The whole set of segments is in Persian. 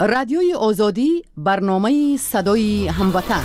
رادیوی آزادی، برنامه صدای هموطن.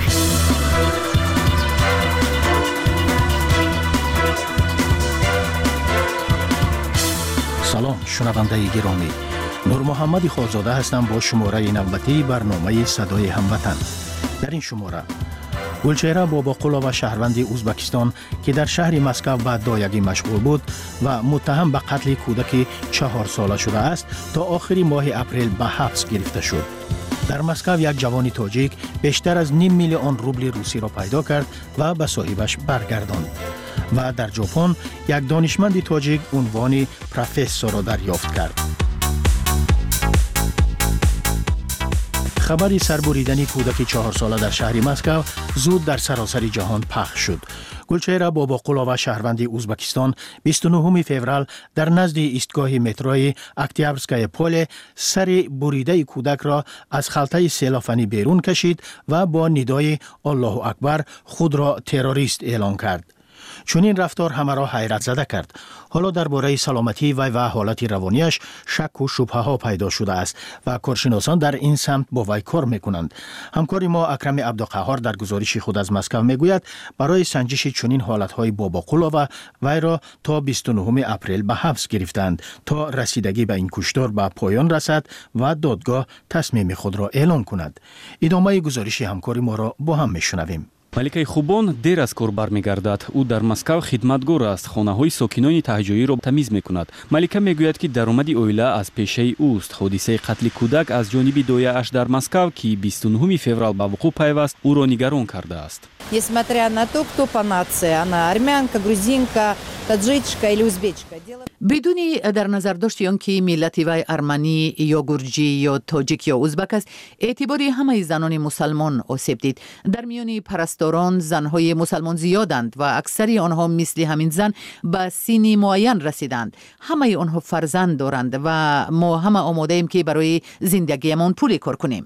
سلام شنونده گرامی، نور محمد خالزاده هستم با شماره نوبتی برنامه صدای هموطن. در این شماره گلچهره باباقولا و شهروند ازبکستان که در شهر مسکو به دایگی مشغول بود و متهم به قتل کودک 4 ساله شده است تا آخر ماه اپریل به حبس گرفته شد. در مسکو یک جوان تاجیک بیشتر از 500,000 روبل روسی را پیدا کرد و به صاحبش برگرداند. و در ژاپن یک دانشمند تاجیک عنوان پروفسور را دریافت کرد. خبری سربریدن کودک 4 ساله در شهر مسکو زود در سراسر جهان پخش شد. گلچهره باباقولا و شهروند ازبکستان 29 فوریه در نزد ایستگاه متروی اکتیابرسکای پل سر بریده کودک را از خلطه سیلافنی بیرون کشید و با ندای الله اکبر خود را تروریست اعلان کرد. چون این رفتار همه را حیرت زده کرد. حالا درباره سلامتی و حالت روانیش شک و شبهه ها پیدا شده است و کارشناسان در این سمت با وی کار میکنند. همکار ما اکرم عبدالقهار در گزارش خود از مسکو میگوید برای سنجش چنین حالت های باباقولا و وی را تا 29 اپریل به حبس گرفتند تا رسیدگی به این کشتار به پایان رسد و دادگاه تصمیم خود را اعلان کند. ادامه گزارش همکار ما را با هم میشنویم. маликаи хубон дер аз кор бармегардад. ӯ дар Москав хидматгор аст. хонаҳои сокинони таҳҷоиро тамиз мекунад. малика мегӯяд ки даромади оила аз пешаи ӯст. ҳодисаи қатли кӯдак аз ҷониби дояаш дар Москав ки 29 феврал ба вуқӯъ пайваст ӯро нигарон кардааст. Несмотря на то, кто по нации, она армянка, грузинка, таджичка или узбечка. بدون در نظر داشتی آنکه ملت وی ارمنی یا گرجی یا تاجیک یا ازبک است، اعتباری همه زنان مسلمان آسیب دید. در میان پرستاران زنهای مسلمان زیادند و اکثری آنها مثل همین زن به سنی معین رسیدند. همه آنها فرزند دارند و ما همه آماده ایم که برای زندگیمان پول کار کنیم.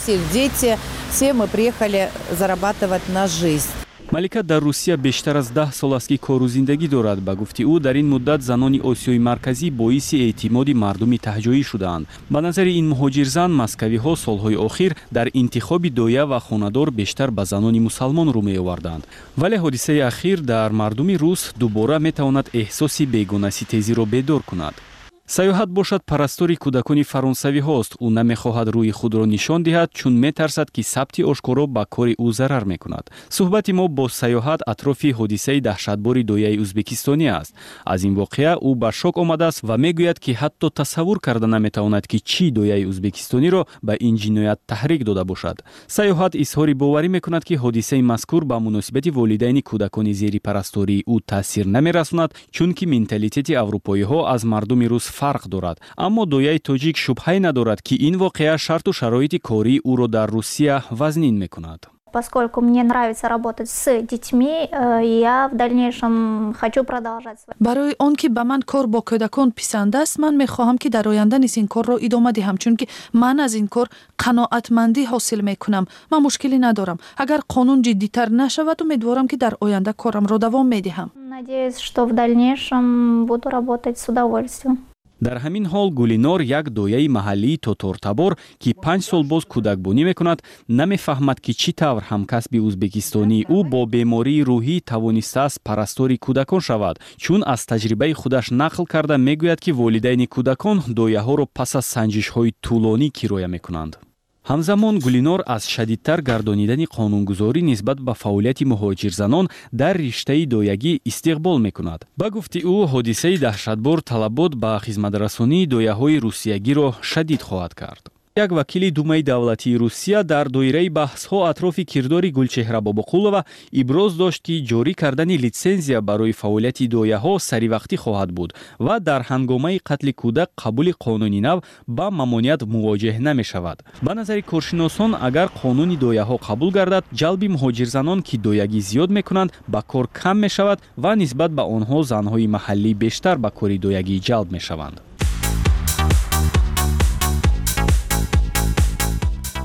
малика дар русия бештар аз 10 сол аст ки кору зиндагӣ дорад. ба гуфти ӯ дар ин муддат занони осиёи марказӣ боиси эътимоди мардуми таҳҷоӣ шудаанд. ба назари ин муҳоҷирзан маскавиҳо солҳои охир дар интихоби доя ва хонадор бештар ба занони мусалмон рӯ меоварданд. вале ҳодисаи ахир дар мардуми рус дубора метавонад эҳсоси бегонаситезиро бедор кунад. саёҳат бошад парастори кӯдакони фаронсавиҳост. ӯ намехоҳад рӯи худро нишон диҳад, чун метарсад ки сабти ошкоро ба кори ӯ зарар мекунад. суҳбати мо бо саёҳат атрофи ҳодисаи таҳшатбори дояи ӯзбекистонӣ аст. аз ин воқеа ӯ ба шок омадааст ва мегӯяд ки ҳатто тасаввур карда наметавонад ки чӣ дояи ӯзбекистониро ба ин ҷиноят таҳрик дода бошад. саёҳат изҳори боварӣ мекунад ки ҳодисаи мазкур ба муносибати волидайни кӯдакони зери парастории ӯ таъсир намерасонад, чунки менталитети аврупоиҳо аз мардуми рус фарқ дорад. аммо дояи тоҷик шубҳае надорад ки ин воқеа шарту шароити кории ӯро дар Русия вазнин мекунад. Поскольку мне нравится работать с детьми, я в дальнейшем хочу продолжать. برای آن که به من کار با کودکان پسند است، من میخواهم که در آینده نیز این کار را ادامه دهم، چون که من از این کار قناعتمندی حاصل میکنم. من مشکلی ندارم. اگر قانون جدی‌تر نشود، امیدوارم که در آینده کارم را دوام میدهم. Надеюсь, что в дальнейшем буду работать с удовольствием. дар ҳамин ҳол Гулинор, як дояи маҳаллии тотортабор ки 5 сол боз кӯдакбонӣ мекунад, намефаҳмад ки чӣ тавр ҳамкасби ӯзбекистонии ӯ бо бемории рӯҳӣ тавонистааст парастори кӯдакон шавад. чун аз таҷрибаи худаш нақл карда мегӯяд ки волидайни кӯдакон дояҳоро пас аз санҷишҳои тӯлонӣ кироя мекунанд. ҳамзамон Гулинор аз шадидтар гардонидани қонунгузорӣ нисбат ба фаъолияти муҳоҷирзанон дар риштаи доягӣ истиқбол мекунад. ба гуфти ӯ ҳодисаи таҳшатбор талабот ба хизматрасонии дояҳои русиягиро шадид хоҳад кард. як вакили Думаи давлатии Русия дар доираи баҳсҳо атрофи кирдори Гулчеҳра Бобоқулова иброз дошт ки ҷорӣ кардани литсензия барои фаъолияти дояҳо саривақтӣ хоҳад буд ва дар ҳангомаи қатли кӯдак қабули қонуни нав ба мамоният мувоҷеҳ намешавад. ба назари коршиносон, агар қонуни дояҳо қабул гардад, ҷалби муҳоҷирзанон ки доягӣ зиёд мекунанд ба кор кам мешавад ва нисбат ба онҳо занҳои маҳаллӣ бештар ба кори доягӣ ҷалб мешаванд.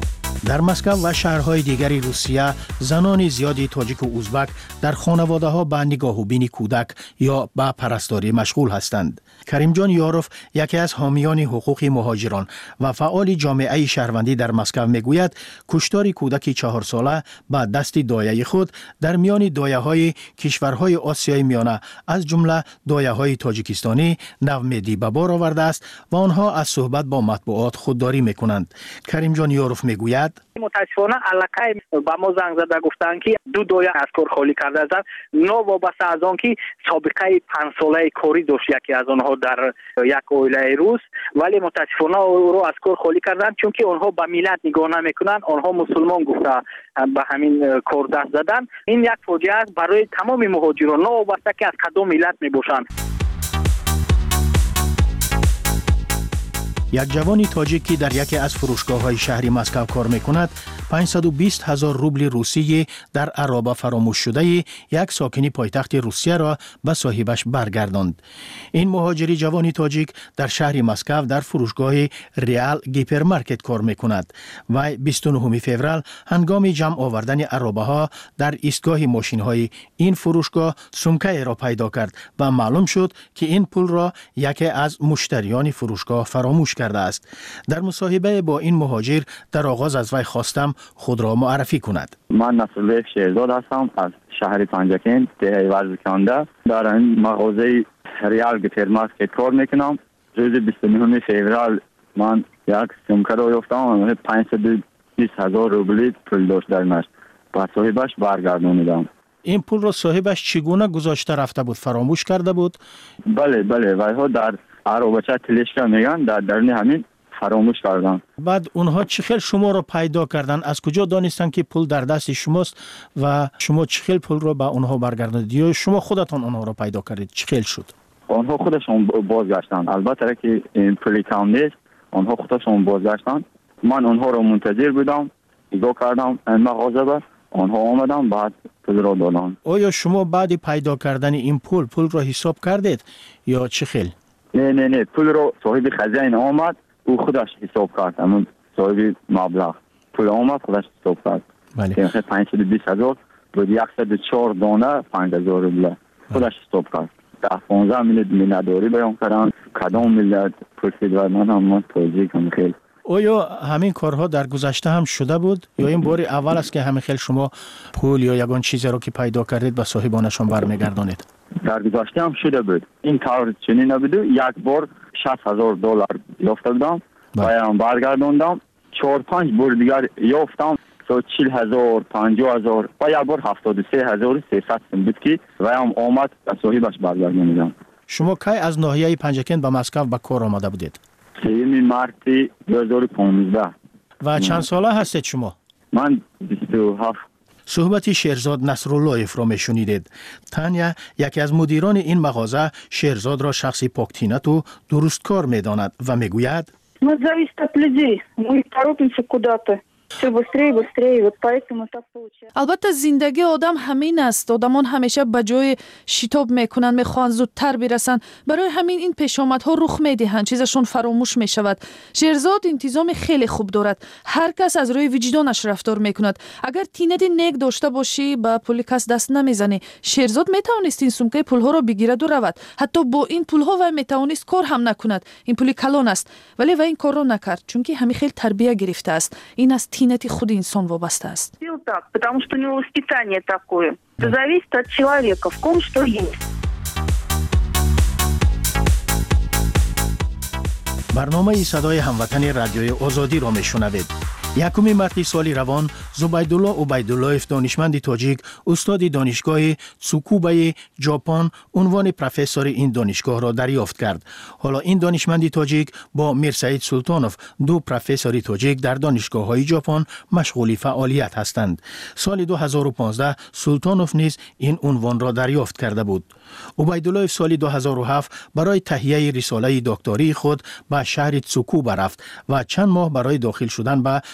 در مسکو و شهرهای دیگری روسیه زنان زیادی تاجیک و ازبک در خانواده‌ها به نگاه و بین کودک یا به پرستاری مشغول هستند. کریم جان یاروف یکی از حامیان حقوق مهاجران و فعال جامعه شهروندی در مسکو میگوید کشتار کودک 4 ساله به دست دایه خود در میان دایه‌های کشورهای آسیای میانه از جمله دایه‌های تاجیکستانی نومیدی به بار آورده است و آنها از صحبت با مطبوعات خودداری میکنند. کریم جان یاروف میگوید متاسفانه علاقه با ما زنگ زده گفتند که 2 دایه از کار خالی کرده است. نوابسته از آن که سابقه 5 ساله کاری داشت یکی از آنها در یک اویله روس، ولی متاسفانه او رو از کار خالی کردند چون که آنها به ملت نگاه نمیکنند، آنها مسلمان گفته به همین کار دست زدن. این یک فاجعه است برای تمام مهاجران نوابسته که از کدام ملت میباشند. یک جوانی تاجیکی در یکی از فروشگاه‌های شهری مسکو کار می‌کند 520,000 روبل روسیه در عرابه فراموش شده یک ساکنی پایتخت روسیه را به صاحبش برگرداند. این مهاجری جوانی تاجیک در شهر مسکو در فروشگاه ریال گیپرمارکت کار می‌کند و 29 فوریه هنگام جمع آوردن عرابه‌ها در ایستگاه ماشین‌های این فروشگاه سمکه را پیدا کرد و معلوم شد که این پول را یکی از مشتریان فروشگاه فراموش کرده است. در مصاحبه با این مهاجر در آغاز از وی خواستم خود را معرفی کند. من نصرالله شیرزاد هستم از شهر پنجکین دهه ورزکنده. در این مغازه ریال گیپرمارکت کار میکنم. روز 29 فوریه من یک سمکه را یافتم 520,000 روبل پول داشت درش. با صاحبش برگردانیدم. این پول را صاحبش چگونه گذاشته رفته بود؟ فراموش کرده بود؟ بله وی ها در عربچه تلشکا میگن در درون همین فراموش کردن. بعد اونها چخیل شما را پیدا کردن؟ از کجا دانستن که پول در دست شماست و شما چخیل پول را به اونها برگرداندید یا شما خودتان اونها را پیدا کردید؟ چخیل شد؟ آنها خودشون بازگشتن. البته که این پولی کم نیست، آنها خودشون بازگشتن. من اونها را منتظر بودم، نگاه کردم این مغازه به آنها آمدن بعد پول را دادن. آیا شما بعد پیدا کردن این پول را حساب کردید یا چخیل؟ نه پول رو صاحب خزانه آمد او خودش حساب کرد. همون صاحب مبلغ پول آمد خودش حساب کرد. بله. 520,000 بود 104 دانه 5,000 روبل خودش حساب کرد. 15 میلیارد مینداری بیان کردن کدام ملت پرسید و من هم توضیح کنم. خیلی آیا همین کارها در گذشته هم شده بود یا این بار اول است که همین خیلی شما پول یا یگان چیزی رو که پیدا کردید به صاحبانشان برمیگردانید؟ در گذشته هم شده بود. این طور چنین نبود. یک بار 60,000 دلار یافته بودم و هم برگرداندم. 4-5 بار دیگر یافتم 40,000 50,000 و یک بار 73,300 بود که و هم آمد به صاحبش برگرداندم. شما کی از ناحیه پنجکین به مسکو به کار آمده بودید؟ 3 مارس 2015. و چند ساله هستید شما؟ من 27. صحبت شیرزاد نصرالله را میشنیدید. تانیا یکی از مدیران این مغازه شیرزاد را شخصی پاکتینت و درست کار میداند و میگوید Мы зависит от людей. Мы торопимся куда-то. Все быстрее, вот поэтому так получается. البته زندگی آدم همین است. آدمان همیشه به جای شتاب میکنن، میخوان زودتر برسن. برای همین این پیشامدها رخ میدهند، چیزشون فراموش میشود. شیرزاد انتظام خیلی خوب دارد. هر کس از روی وجدانش رفتار میکند. اگر تینت نیک داشته باشی با پول کس دست نمیزنی. شیرزاد میتوانست این سمکه پولها را بگیرد و رود. حتی با این پولها و میتوانست کار هم نکند. این پول کلان است. ولی و این کار را نکرد چون که همین خیلی تربیت گرفته است. این از تینت خود انسان وابسته است. Так, потому что у него воспитание такое. Это зависит от человека, в ком что есть. برنامه صدای هموطن رادیوی آزادی را میشنوید. 1 مارس سال روان زبیدالله عبیداللهیف دانشمند تاجیک استاد دانشگاه تسوکوبا ژاپن عنوان پروفسور این دانشگاه را دریافت کرد. حالا این دانشمند تاجیک با میرسعید سلطانوف 2 پروفسور تاجیک در دانشگاه‌های ژاپن مشغول فعالیت هستند. سال 2015 سلطانوف نیز این عنوان را دریافت کرده بود. عبیدالله سال 2007 برای تهیه رساله دکتری خود به شهر تسوکوبا رفت و چند ماه برای داخل شدن به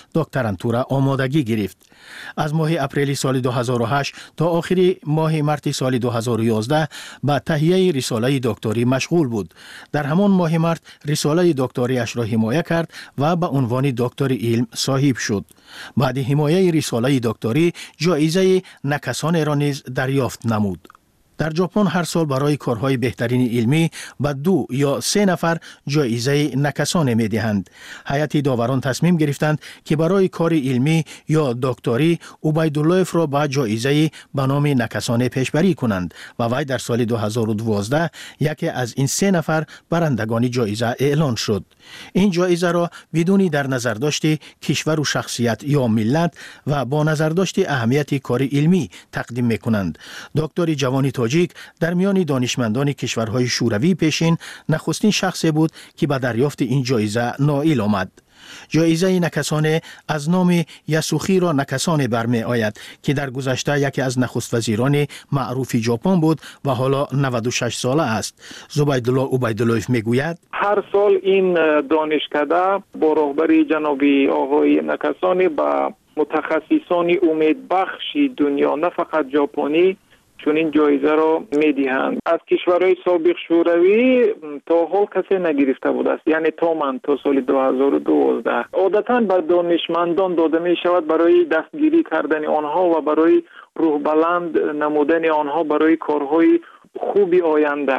دکترانتورا آمادگی گرفت. از ماه اپریل سال 2008 تا آخر ماه مارس سال 2011 به تهیه رساله دکتری مشغول بود. در همان ماه مارس رساله دکتریش را حمایت کرد و به عنوان دکتر علم صاحب شد. بعد حمایت رساله دکتری جایزه نکسان را نیز دریافت نمود. در ژاپن هر سال برای کارهای بهترین علمی به 2 یا 3 نفر جایزه نکسان می دهند. هیئت داوران تصمیم گرفتند که برای کار علمی یا دکتری عبیداللهف را به جایزه به نام نکسان پیشبری کنند و وی در سال 2012 یکی از این 3 نفر برندگان جایزه اعلان شد. این جایزه را بدون در نظر داشت کشور و شخصیت یا ملت و با نظر داشت اهمیت کار علمی تقدیم می کنند. دکتر جوانی تاجیک در میان دانشمندان کشورهای شوروی پیشین نخستین شخصی بود که به دریافت این جایزه نائل آمد. جایزه نکسان از نام یاسوخیرو نکسان برمی آید که در گذشته یکی از نخست وزیران معروف ژاپن بود و حالا 96 ساله است. زبیدالله عبیداللهف میگوید هر سال این دانشکده با رهبری جناب آقای نکسانی با متخصصان امیدبخش دنیا نه فقط ژاپنی چون این جایزه را میدهند. از کشورهای سابق شوروی تا حال کسی نگرفته بود است، یعنی تا من تا سال 2012. عادتا به دانشمندان داده می شود برای دستگیری کردن آنها و برای روح بلند نمودن آنها برای کارهای خوبی آینده.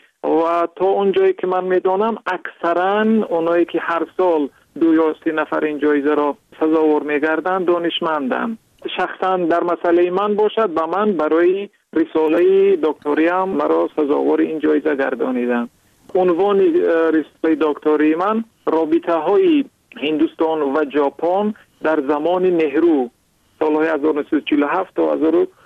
و تا اونجایی که من میدانم اکثرا اونایی که هر سال 2 یا 3 نفر این جایزه را سزاوار میگردند دانشمندند. شخصا در مسئله من باشد به من برای رساله دکتریم مرا سزاوار این جایزه گردانیدند. عنوان رساله دکتری من رابطه های هندوستان و ژاپن در زمان نهرو سالهای 1947 تا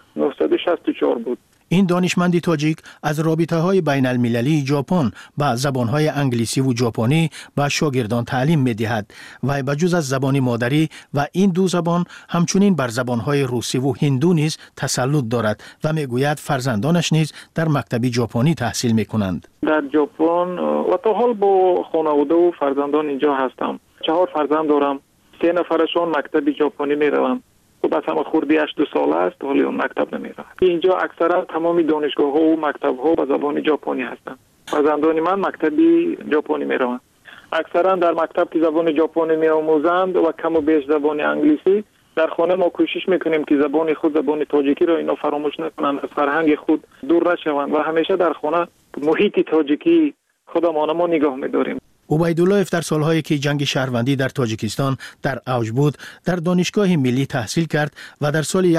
1964 بود. این دانشمند تاجیک از رابطه‌های بین المللی ژاپن با زبان‌های انگلیسی و ژاپنی به شاگردان تعلیم می‌دهد و بجز از زبان مادری و این 2 زبان همچنین بر زبان‌های روسی و هندو نیز تسلط دارد و می‌گوید فرزندانش نیز در مکتب ژاپنی تحصیل می‌کنند. در ژاپن و تا حال با خانواده و فرزندان اینجا هستم. 4 فرزند دارم. 3 نفرشون مکتب ژاپنی می‌روند. خب از همه خوردی 8 ساله است ولی اون مکتب نمیره. اینجا اکثرا تمامی دانشگاه ها و مکتب ها به زبان ژاپنی هستند. فرزندان من مکتبی ژاپنی میروند. اکثرا در مکتب که زبان ژاپنی میآموزند و کم و بیش زبان انگلیسی، در خانه ما کوشش میکنیم که زبان خود زبان تاجیکی را اینا فراموش نکنند، از فرهنگ خود دور نشوند و همیشه در خانه محیط تاجیکی خودمان ما نگاه می‌داریم. عبیداللهف در سالهایی که جنگ شهروندی در تاجیکستان در اوج بود در دانشگاه ملی تحصیل کرد و در سال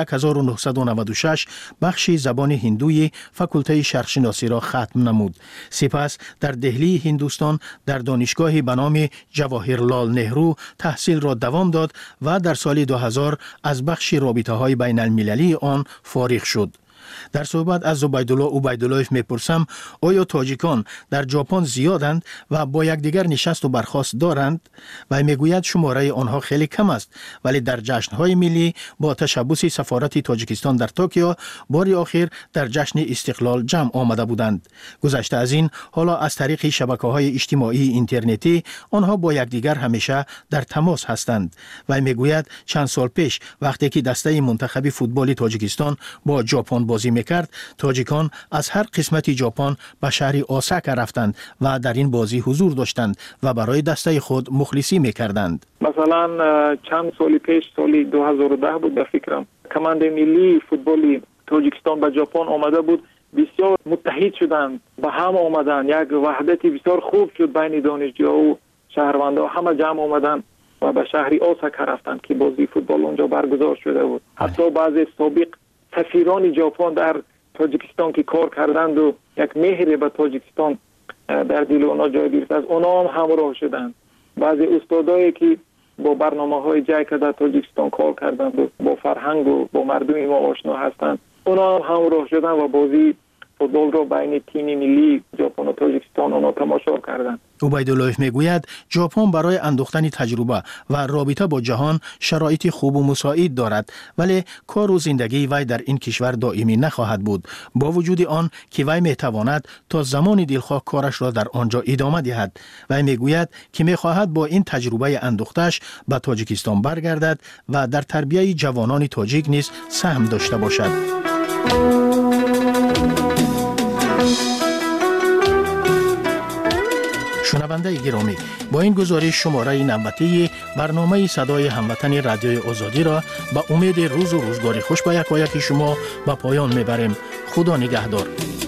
1996 بخش زبان هندوی فاکولته شرقشناسی را ختم نمود. سپس در دهلی هندوستان در دانشگاهی به نام جواهرلال نهرو تحصیل را دوام داد و در سال 2000 از بخش رابطه‌های بین المللی آن فارغ شد. در صحبت از زبیدالله عبیداللهف میپرسم آیا تاجیکان در ژاپن زیادند و با یکدیگر نشست و برخاست دارند؟ و میگوید شماره آنها خیلی کم است ولی در جشن‌های ملی با تشبث سفارت تاجیکستان در توکیو بار آخر در جشن استقلال جمع آمده بودند. گذشته از این حالا از طریق شبکه‌های اجتماعی اینترنتی آنها با یکدیگر همیشه در تماس هستند. و میگوید چند سال پیش وقتی که دسته منتخب فوتبال تاجیکستان با ژاپن بازی میکرد تاجیکان از هر قسمت ژاپن به شهر اوساکا رفتند و در این بازی حضور داشتند و برای دسته خود مخلصی میکردند. مثلا چند سال پیش سال 2010 بود به فکرم کماند ملی فوتبال تاجیکستان به ژاپن آمده بود، بسیار متحد شدند، به هم آمدند، یک وحدت بسیار خوب شد بین دانشجوها و شهروندان، همه جمع آمدند و به شهر اوساکا رفتند که بازی فوتبال اونجا برگزار شده بود. حتی بعضی سابق سفیران ژاپن در تاجیکستان که کار کردند و یک مهر به تاجیکستان در دل اونا جای گرفت از اونا هم همراه شدند. بعضی استادایی که با برنامه‌های جایکا در تاجیکستان کار کردند و با فرهنگ و با مردم ما آشنا هستند اونا هم همراه شدند و بازی فوتبال را بین تیم ملی ژاپن و تاجیکستان اونا تماشا کردند. عبیداللهیف میگوید ژاپن برای اندوختن تجربه و رابطه با جهان شرایط خوب و مساعد دارد، ولی کار و زندگی وی در این کشور دائمی نخواهد بود، با وجود آن که وی میتواند تا زمان دلخواه کارش را در آنجا ادامه دهد. وی میگوید که میخواهد با این تجربه اندوختش به تاجیکستان برگردد و در تربیت جوانان تاجیک نیز سهم داشته باشد. شنونده گرامی، با این گزارش شماره نوبتی برنامه صدای هموطن رادیوی آزادی را به امید روز و روزگار خوش به یکایک شما به پایان میبریم. خدا نگهدار.